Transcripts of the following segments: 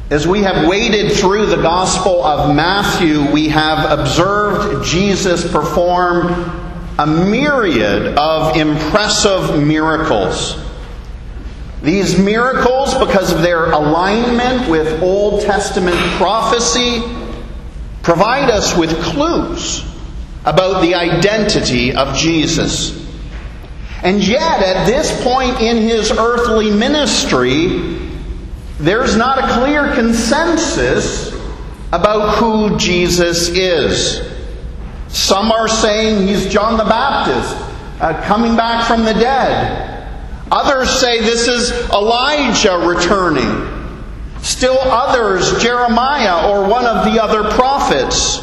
As we have waded through the Gospel of Matthew, we have observed Jesus perform a myriad of impressive miracles. These miracles, because of their alignment with Old Testament prophecy, provide us with clues about the identity of Jesus. And yet, at this point in his earthly ministry, there's not a clear consensus about who Jesus is. Some are saying he's John the Baptist, coming back from the dead. Others say this is Elijah returning. Still others, Jeremiah or one of the other prophets.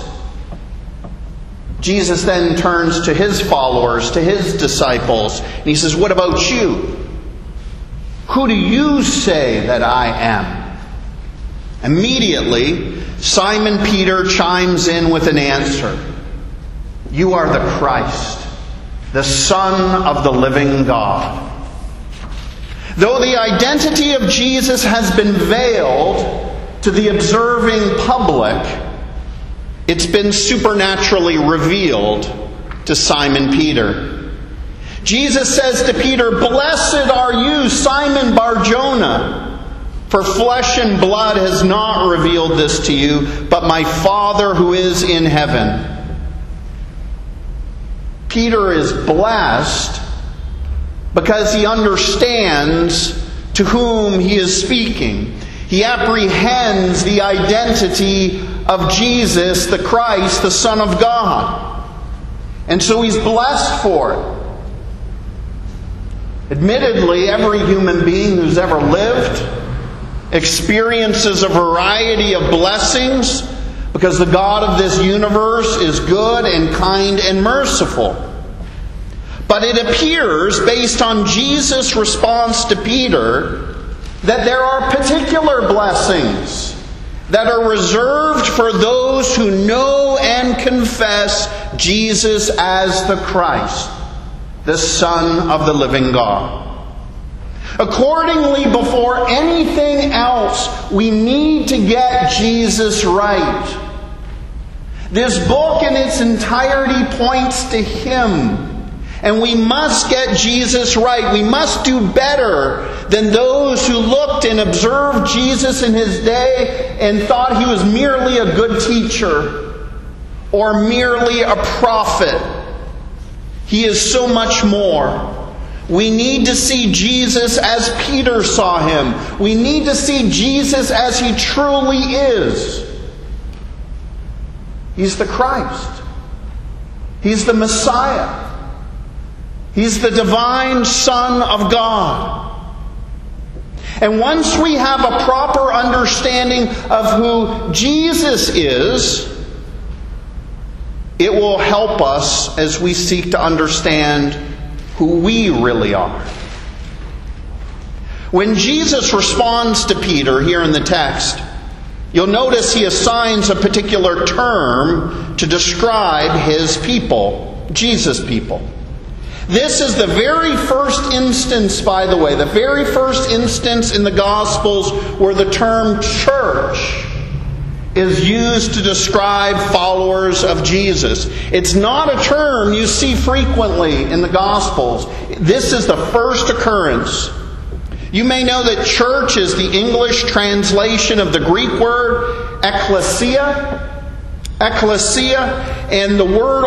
Jesus then turns to his followers, to his disciples, and he says, "What about you? Who do you say that I am?" Immediately, Simon Peter chimes in with an answer. "You are the Christ, the Son of the living God." Though the identity of Jesus has been veiled to the observing public, it's been supernaturally revealed to Simon Peter. Jesus says to Peter, "Blessed are you, Simon Bar-Jonah, for flesh and blood has not revealed this to you, but my Father who is in heaven." Peter is blessed because he understands to whom he is speaking. He apprehends the identity of Jesus, the Christ, the Son of God. And so he's blessed for it. Admittedly, every human being who's ever lived experiences a variety of blessings because the God of this universe is good and kind and merciful. But it appears, based on Jesus' response to Peter, that there are particular blessings that are reserved for those who know and confess Jesus as the Christ, the Son of the living God. Accordingly, before anything else, we need to get Jesus right. This book in its entirety points to Him. And we must get Jesus right. We must do better than those who looked and observed Jesus in His day and thought He was merely a good teacher or merely a prophet. He is so much more. We need to see Jesus as Peter saw Him. We need to see Jesus as He truly is. He's the Christ. He's the Messiah. He's the divine Son of God. And once we have a proper understanding of who Jesus is, it will help us as we seek to understand who we really are. When Jesus responds to Peter here in the text, you'll notice he assigns a particular term to describe his people, Jesus' people. This is the very first instance, by the way, the very first instance in the Gospels where the term church is used to describe followers of Jesus. It's not a term you see frequently in the Gospels. This is the first occurrence. You may know that church is the English translation of the Greek word ekklesia. Ekklesia, and the word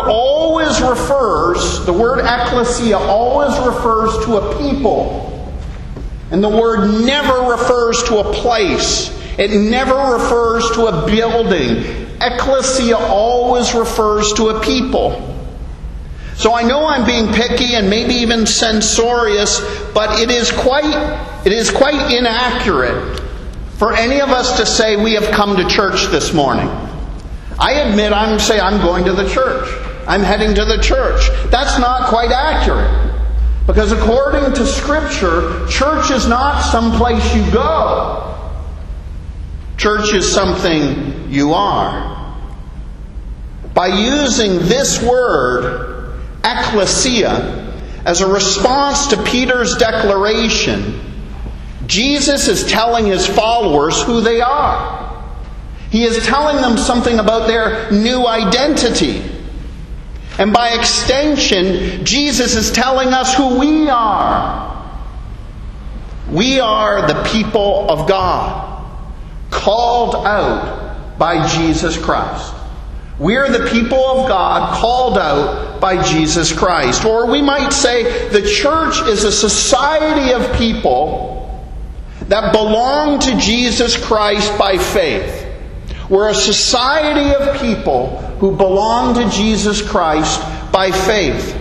ekklesia always refers to a people. And the word never refers to a place. It never refers to a building. Ekklesia always refers to a people. So I know I'm being picky and maybe even censorious, but it is quite inaccurate for any of us to say we have come to church this morning. I admit I'm going to the church. I'm heading to the church. That's not quite accurate. Because according to Scripture, church is not someplace you go. Church is something you are. By using this word, ekklesia, as a response to Peter's declaration, Jesus is telling his followers who they are. He is telling them something about their new identity. And by extension, Jesus is telling us who we are. We are the people of God, called out by Jesus Christ. We're the people of God, called out by Jesus Christ. Or we might say the church is a society of people that belong to Jesus Christ by faith. We're a society of people who belong to Jesus Christ by faith.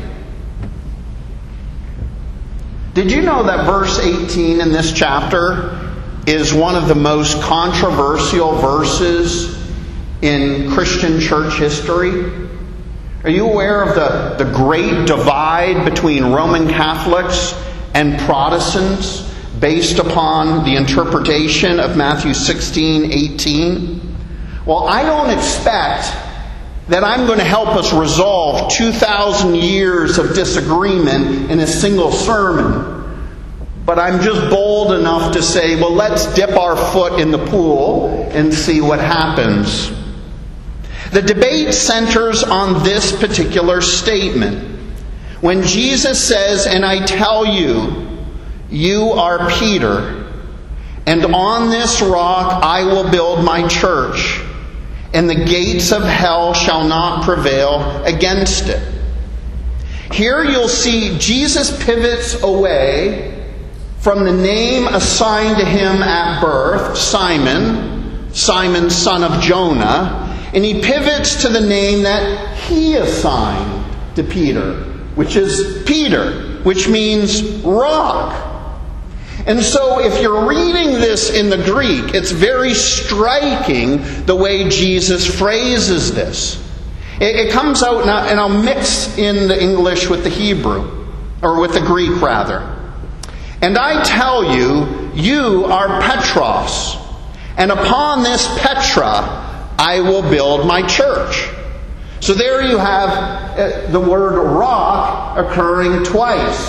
Did you know that verse 18 in this chapter is one of the most controversial verses in Christian church history? Are you aware of the great divide between Roman Catholics and Protestants based upon the interpretation of Matthew 16:18? Well, I don't expect that I'm going to help us resolve 2,000 years of disagreement in a single sermon. But I'm just bold enough to say, well, let's dip our foot in the pool and see what happens. The debate centers on this particular statement. When Jesus says, "And I tell you, you are Peter, and on this rock I will build my church, and the gates of hell shall not prevail against it." Here you'll see Jesus pivots away from the name assigned to him at birth, Simon, Simon son of Jonah, and he pivots to the name that he assigned to Peter, which is Peter, which means rock. And so if you're reading this in the Greek, it's very striking the way Jesus phrases this. It comes out, and I'll mix in the English with the Hebrew, or with the Greek rather. "And I tell you, you are Petros, and upon this Petra I will build my church." So there you have the word rock occurring twice.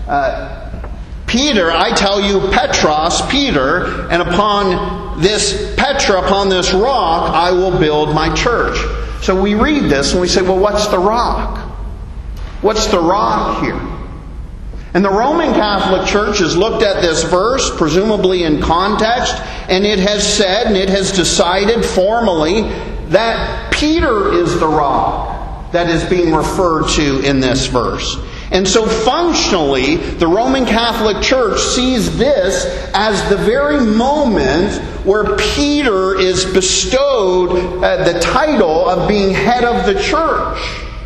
Peter, I tell you, Petros, Peter, and upon this Petra, upon this rock, I will build my church. So we read this and we say, well, what's the rock? What's the rock here? And the Roman Catholic Church has looked at this verse, presumably in context, and it has said, and it has decided formally, that Peter is the rock that is being referred to in this verse. And so functionally, the Roman Catholic Church sees this as the very moment where Peter is bestowed the title of being head of the church.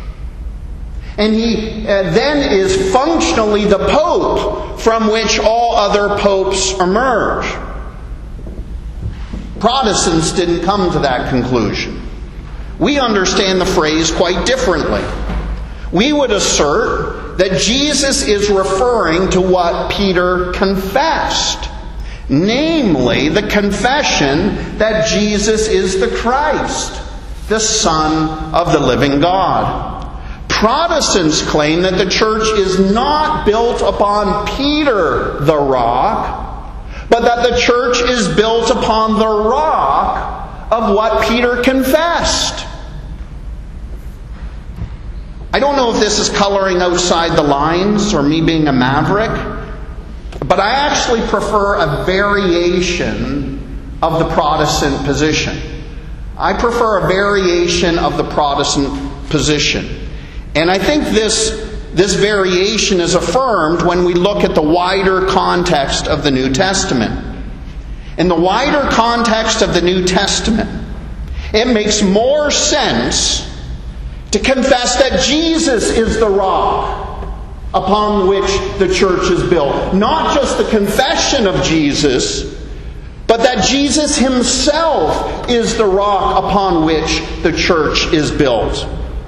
And he then is functionally the Pope from which all other popes emerge. Protestants didn't come to that conclusion. We understand the phrase quite differently. We would assert that Jesus is referring to what Peter confessed, namely the confession that Jesus is the Christ, the Son of the living God. Protestants claim that the church is not built upon Peter the rock, but that the church is built upon the rock of what Peter confessed. I don't know if this is coloring outside the lines or me being a maverick, but I actually prefer a variation of the Protestant position. I prefer a variation of the Protestant position. And I think this variation is affirmed when we look at the wider context of the New Testament. In the wider context of the New Testament, it makes more sense to confess that Jesus is the rock upon which the church is built. Not just the confession of Jesus, but that Jesus himself is the rock upon which the church is built.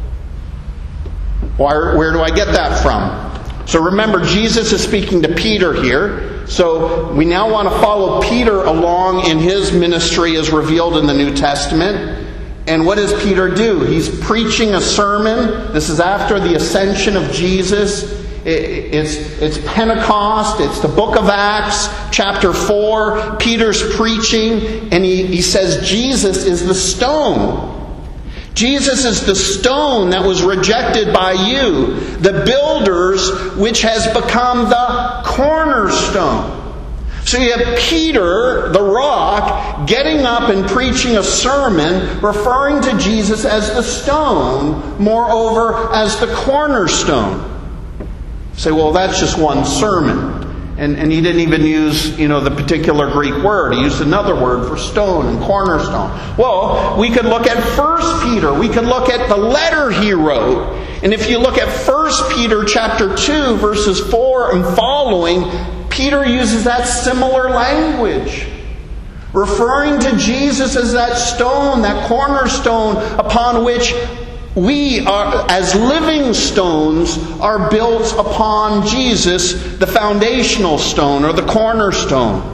Where do I get that from? So remember, Jesus is speaking to Peter here. So we now want to follow Peter along in his ministry as revealed in the New Testament. And what does Peter do? He's preaching a sermon. This is after the ascension of Jesus. It's Pentecost. It's the book of Acts, chapter 4. Peter's preaching, and he says Jesus is the stone. Jesus is the stone that was rejected by you, the builders, which has become the cornerstone. So you have Peter, the rock, getting up and preaching a sermon referring to Jesus as the stone, moreover as the cornerstone. You say, well, that's just one sermon. And he didn't even use, the particular Greek word. He used another word for stone and cornerstone. Well, we could look at 1 Peter. We could look at the letter he wrote. And if you look at 1 Peter chapter 2, verses 4 and following, Peter uses that similar language, referring to Jesus as that stone, that cornerstone upon which we are, as living stones, are built upon Jesus, the foundational stone or the cornerstone.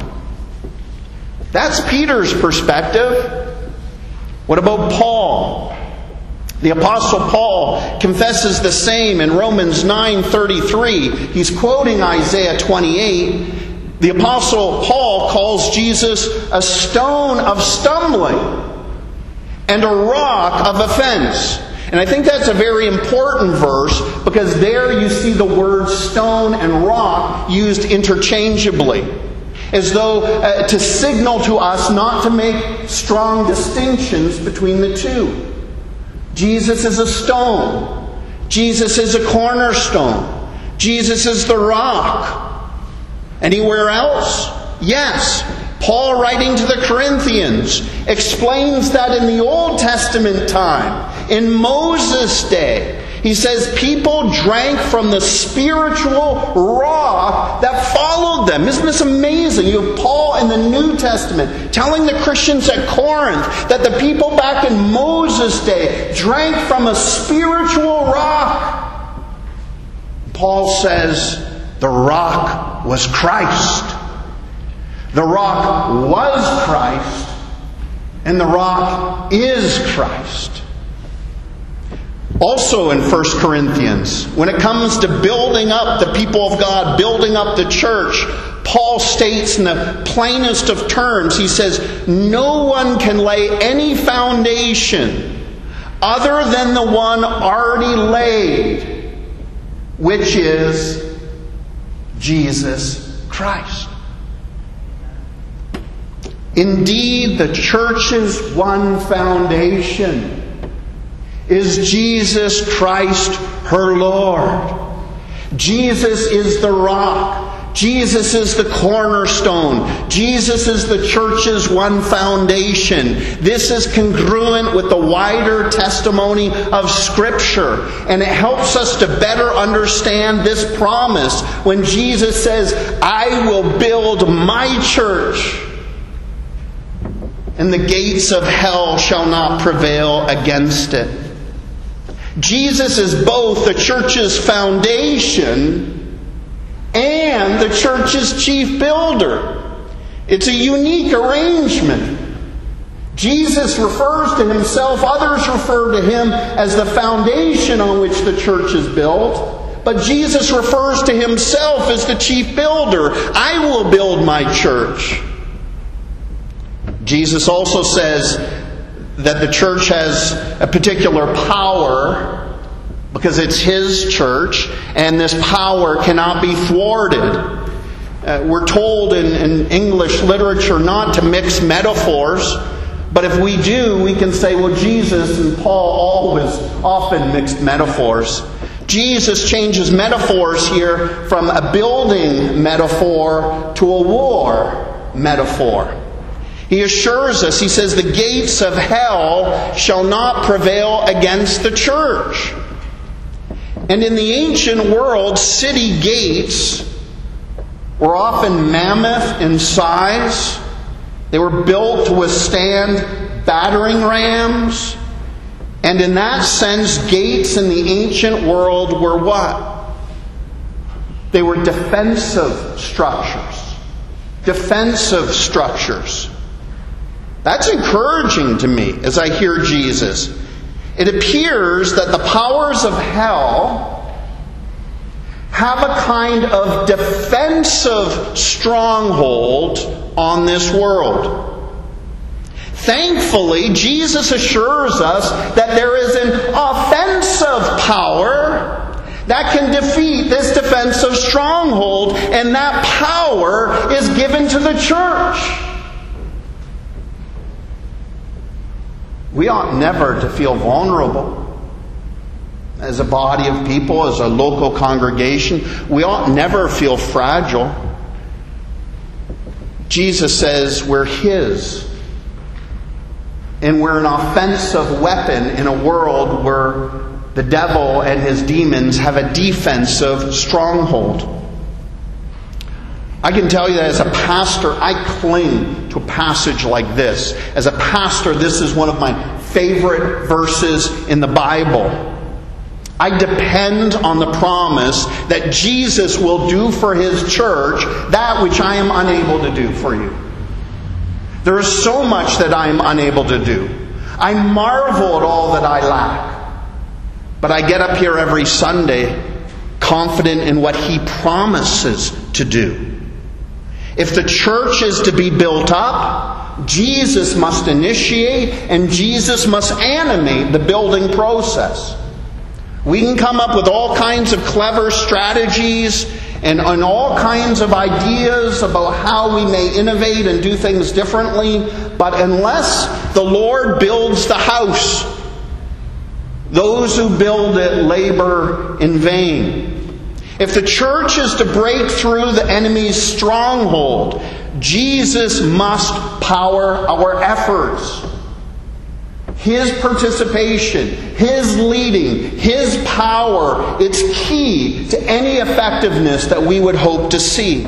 That's Peter's perspective. What about Paul? The Apostle Paul confesses the same in Romans 9:33. He's quoting Isaiah 28. The Apostle Paul calls Jesus a stone of stumbling and a rock of offense. And I think that's a very important verse because there you see the words stone and rock used interchangeably, as though to signal to us not to make strong distinctions between the two. Jesus is a stone. Jesus is a cornerstone. Jesus is the rock. Anywhere else? Yes. Paul, writing to the Corinthians, explains that in the Old Testament time, in Moses' day, he says people drank from the spiritual rock that followed them. Isn't this amazing? You have Paul in the New Testament telling the Christians at Corinth that the people back in Moses' day drank from a spiritual rock. Paul says the rock was Christ. The rock was Christ, and the rock is Christ. Also in 1 Corinthians, when it comes to building up the people of God, building up the church, Paul states in the plainest of terms, he says, no one can lay any foundation other than the one already laid, which is Jesus Christ. Indeed, the church's one foundation is Jesus Christ, her Lord. Jesus is the rock. Jesus is the cornerstone. Jesus is the church's one foundation. This is congruent with the wider testimony of Scripture. And it helps us to better understand this promise when Jesus says, I will build my church, and the gates of hell shall not prevail against it. Jesus is both the church's foundation and the church's chief builder. It's a unique arrangement. Jesus refers to himself, others refer to him as the foundation on which the church is built, but Jesus refers to himself as the chief builder. I will build my church. Jesus also says that the church has a particular power because it's his church, and this power cannot be thwarted. We're told in English literature not to mix metaphors, but if we do, we can say, well, Jesus and Paul often mixed metaphors. Jesus changes metaphors here from a building metaphor to a war metaphor. He assures us, he says, the gates of hell shall not prevail against the church. And in the ancient world, city gates were often mammoth in size. They were built to withstand battering rams. And in that sense, gates in the ancient world were what? They were defensive structures. Defensive structures. That's encouraging to me as I hear Jesus. It appears that the powers of hell have a kind of defensive stronghold on this world. Thankfully, Jesus assures us that there is an offensive power that can defeat this defensive stronghold, and that power is given to the church. We ought never to feel vulnerable. As a body of people, as a local congregation, we ought never feel fragile. Jesus says we're His. And we're an offensive weapon in a world where the devil and his demons have a defensive stronghold. I can tell you that as a pastor, I cling to a passage like this. As a pastor, this is one of my favorite verses in the Bible. I depend on the promise that Jesus will do for His church that which I am unable to do for you. There is so much that I am unable to do. I marvel at all that I lack. But I get up here every Sunday confident in what He promises to do. If the church is to be built up, Jesus must initiate and Jesus must animate the building process. We can come up with all kinds of clever strategies and all kinds of ideas about how we may innovate and do things differently, but unless the Lord builds the house, those who build it labor in vain. If the church is to break through the enemy's stronghold, Jesus must power our efforts. His participation, His leading, His power, it's key to any effectiveness that we would hope to see.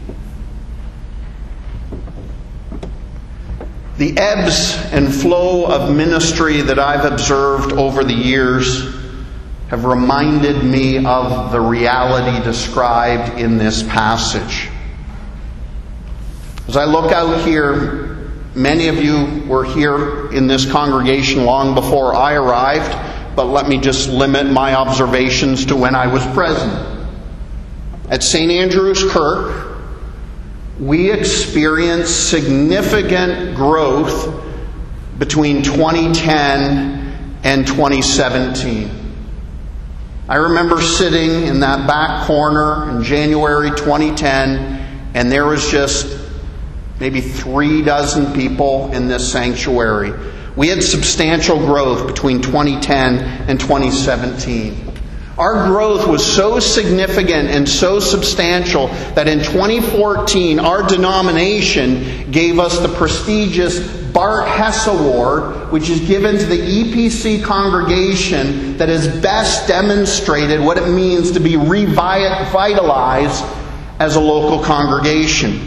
The ebbs and flow of ministry that I've observed over the years have reminded me of the reality described in this passage. As I look out here, many of you were here in this congregation long before I arrived, but let me just limit my observations to when I was present. At St. Andrew's Kirk, we experienced significant growth between 2010 and 2017. I remember sitting in that back corner in January 2010, and there was just maybe 36 people in this sanctuary. We had substantial growth between 2010 and 2017. Our growth was so significant and so substantial that in 2014, our denomination gave us the prestigious Bart Hess Award, which is given to the EPC congregation that has best demonstrated what it means to be revitalized as a local congregation.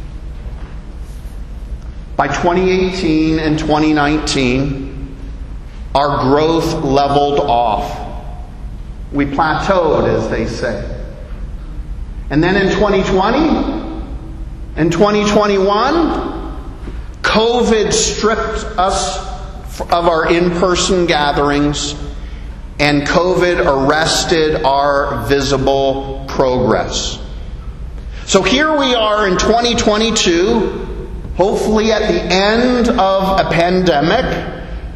By 2018 and 2019, our growth leveled off. We plateaued, as they say. And then in 2020 and 2021, COVID stripped us of our in-person gatherings, and COVID arrested our visible progress. So here we are in 2022, hopefully at the end of a pandemic,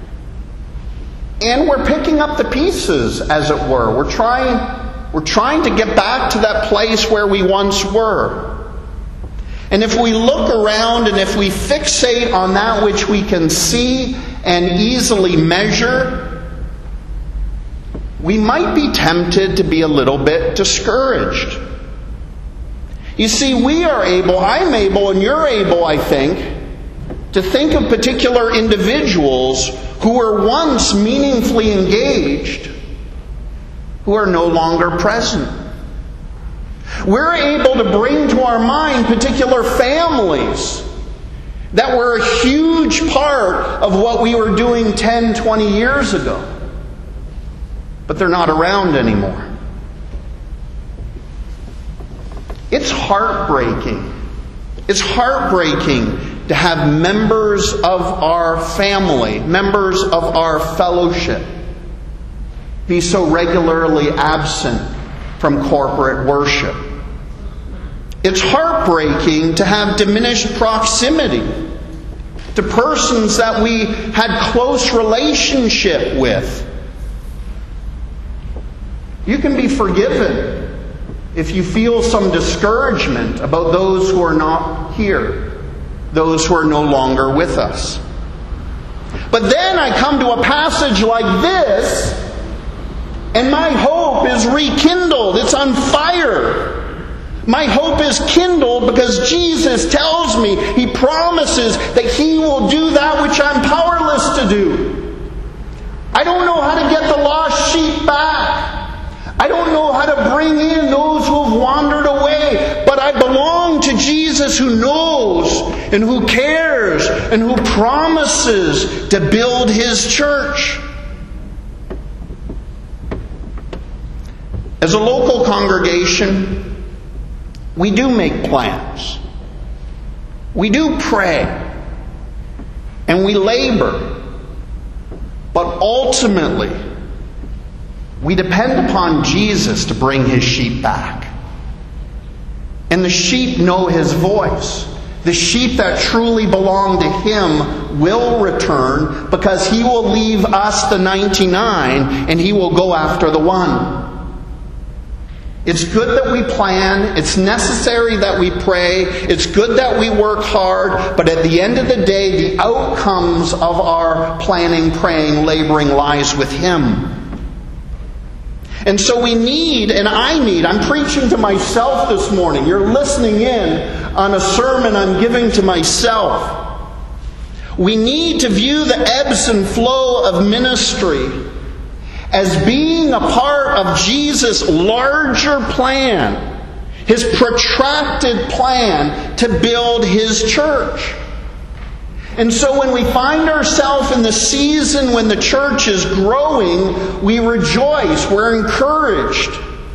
and we're picking up the pieces, as it were. We're trying to get back to that place where we once were. And if we look around and if we fixate on that which we can see and easily measure, we might be tempted to be a little bit discouraged. You see, I'm able, and you're able, I think, to think of particular individuals who were once meaningfully engaged, who are no longer present. We're able to bring to our mind particular families that were a huge part of what we were doing 10, 20 years ago. But they're not around anymore. It's heartbreaking. It's heartbreaking to have members of our family, members of our fellowship, be so regularly absent from corporate worship. It's heartbreaking to have diminished proximity to persons that we had close relationship with. You can be forgiven if you feel some discouragement about those who are not here, those who are no longer with us. But then I come to a passage like this, and my hope is rekindled. It's on fire. My hope is kindled because Jesus tells me, He promises that He will do that which I'm powerless to do. I don't know how to get the lost sheep back. I don't know how to bring in those who have wandered away. But I belong to Jesus, who knows and who cares and who promises to build His church. As a local congregation, we do make plans. We do pray. And we labor. But ultimately, we depend upon Jesus to bring His sheep back. And the sheep know His voice. The sheep that truly belong to Him will return, because He will leave us the 99 and He will go after the one. It's good that we plan. It's necessary that we pray. It's good that we work hard. But at the end of the day, the outcomes of our planning, praying, laboring lies with Him. And so we need, and I'm preaching to myself this morning. You're listening in on a sermon I'm giving to myself. We need to view the ebbs and flow of ministry as being a part of Jesus' larger plan, His protracted plan to build His church. And so when we find ourselves in the season when the church is growing, we rejoice, we're encouraged.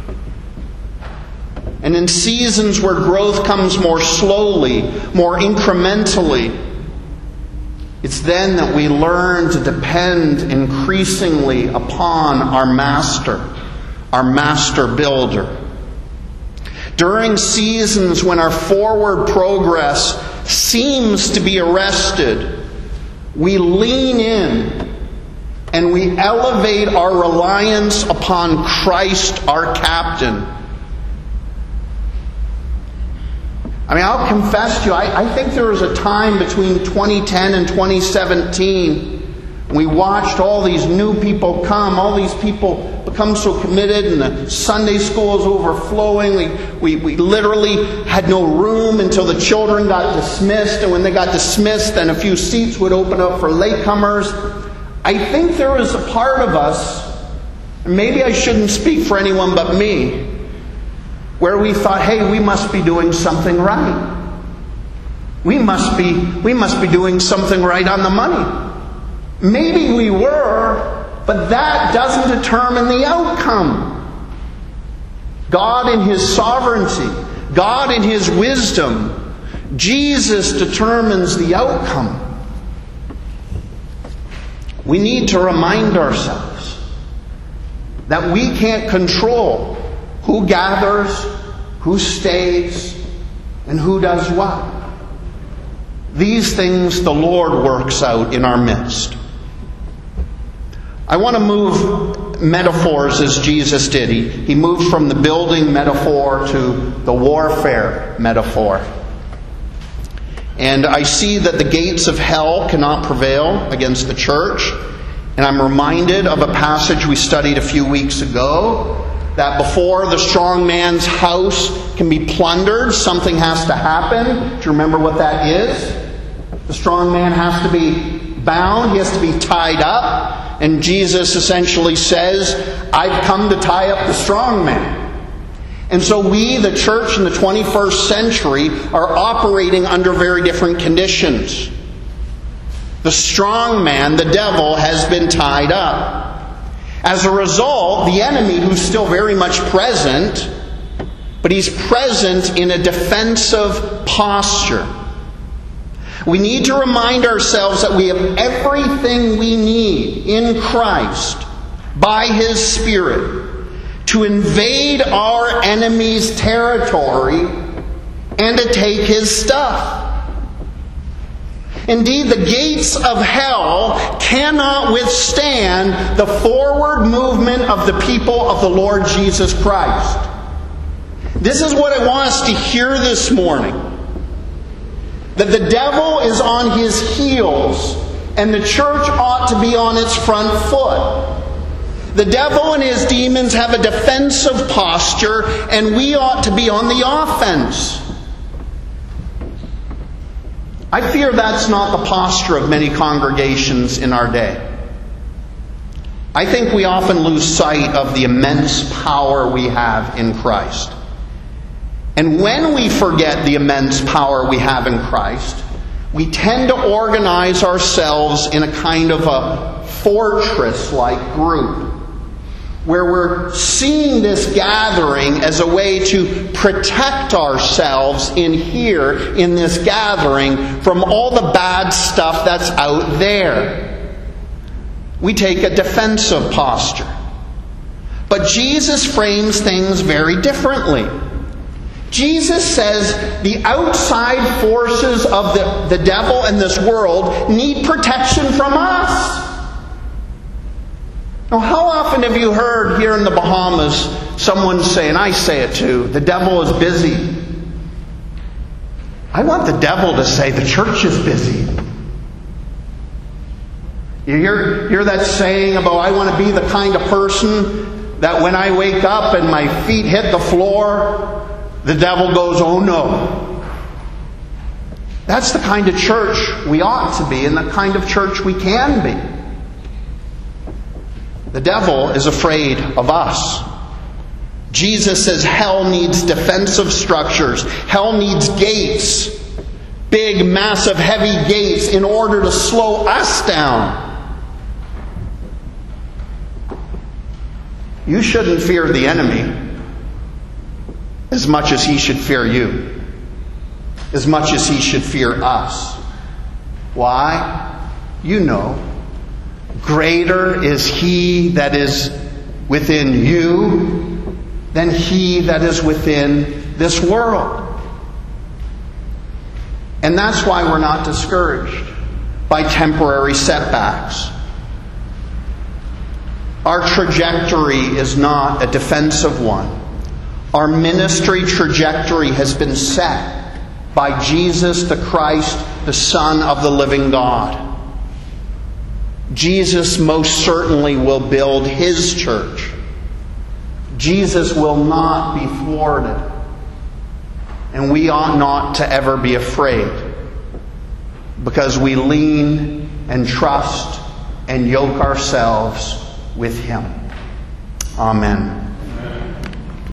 And in seasons where growth comes more slowly, more incrementally, it's then that we learn to depend increasingly upon our master builder. During seasons when our forward progress seems to be arrested, we lean in and we elevate our reliance upon Christ, our captain. I'll confess to you, I think there was a time between 2010 and 2017 we watched all these new people come, all these people become so committed, and the Sunday school is overflowing. We literally had no room until the children got dismissed, and when they got dismissed, then a few seats would open up for latecomers. I think there was a part of us, and maybe I shouldn't speak for anyone but me, where we thought, hey, we must be doing something right. We must be doing something right on the money. Maybe we were, but that doesn't determine the outcome. God in His sovereignty, God in His wisdom, Jesus determines the outcome. We need to remind ourselves that we can't control who gathers, who stays, and who does what. These things the Lord works out in our midst. I want to move metaphors as Jesus did. He moved from the building metaphor to the warfare metaphor. And I see that the gates of hell cannot prevail against the church. And I'm reminded of a passage we studied a few weeks ago, that before the strong man's house can be plundered, something has to happen. Do you remember what that is? The strong man has to be bound. He has to be tied up. And Jesus essentially says, I've come to tie up the strong man. And so we, the church in the 21st century, are operating under very different conditions. The strong man, the devil, has been tied up. As a result, the enemy, who's still very much present, but he's present in a defensive posture. We need to remind ourselves that we have everything we need in Christ by His Spirit to invade our enemy's territory and to take his stuff. Indeed, the gates of hell cannot withstand the forward movement of the people of the Lord Jesus Christ. This is what I want us to hear this morning. That the devil is on his heels, and the church ought to be on its front foot. The devil and his demons have a defensive posture, and we ought to be on the offense. I fear that's not the posture of many congregations in our day. I think we often lose sight of the immense power we have in Christ. And when we forget the immense power we have in Christ, we tend to organize ourselves in a kind of a fortress-like group, where we're seeing this gathering as a way to protect ourselves in here, in this gathering, from all the bad stuff that's out there. We take a defensive posture. But Jesus frames things very differently. Jesus says the outside forces of the devil and this world need protection from us. Now, how often have you heard here in the Bahamas someone say, and I say it too, the devil is busy? I want the devil to say the church is busy. You hear that saying about, I want to be the kind of person that when I wake up and my feet hit the floor, the devil goes, oh no. That's the kind of church we ought to be, and the kind of church we can be. The devil is afraid of us. Jesus says hell needs defensive structures. Hell needs gates. Big, massive, heavy gates in order to slow us down. You shouldn't fear the enemy as much as he should fear you. As much as he should fear us. Why? You know. Greater is he that is within you than he that is within this world. And that's why we're not discouraged by temporary setbacks. Our trajectory is not a defensive one. Our ministry trajectory has been set by Jesus the Christ, the Son of the living God. Jesus most certainly will build his church. Jesus will not be thwarted. And we ought not to ever be afraid, because we lean and trust and yoke ourselves with him. Amen.